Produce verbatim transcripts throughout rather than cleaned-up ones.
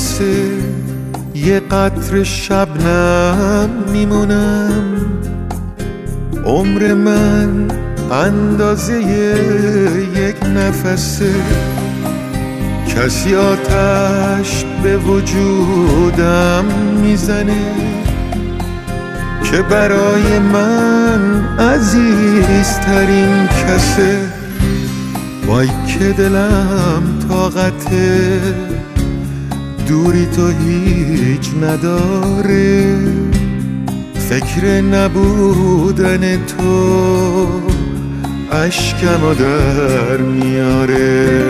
مثل یه قطره شبنم میمونم. عمر من اندازه یک نفسه، کسی آتش به وجودم میزنه که برای من عزیزترین کسه. وای که دلم طاقته دوری تو هیچ نداره، فکر نبودن تو اشکمو در میاره.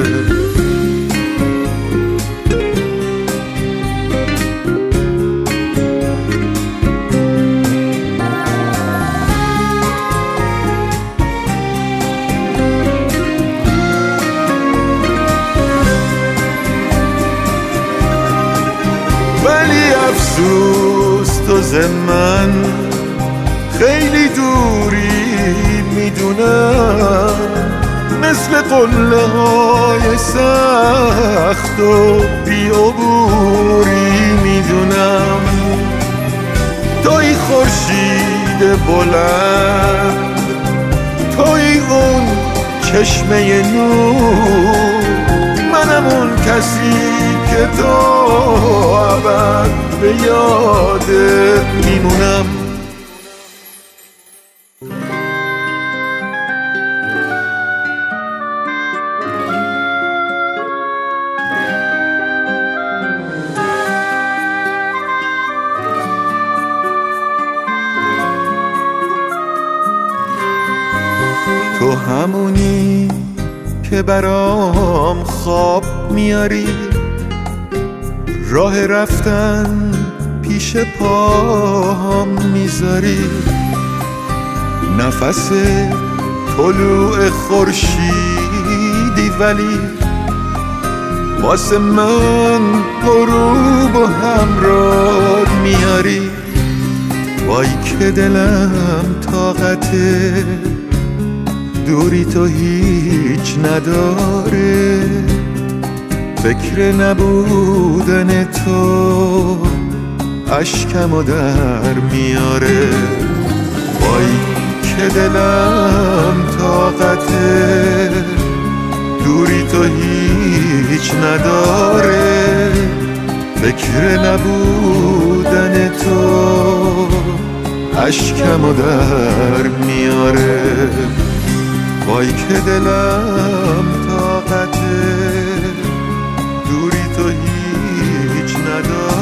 ولی افسوس تو ز من خیلی دوری میدونم، مثل قله های سخت و بی‌عبوری میدونم. توی خورشید بلند، توی اون چشمه نور، منم اون کسی که تو ابد به یادت میمونم. تو همونی که برام خواب میاری، راه رفتن پیش پاهم میذاری، نفس طلوع خورشیدی ولی واسه من غروب و همراه میاری. وای که دلم طاقته دوری تو هیچ نداره، فکر نبودن تو اشکمو در میاره. وای که دلم طاقته دوری تو هیچ نداره، فکر نبودن تو اشکمو در میاره. وای که دلم طاقته دوری تو هیچ نداره.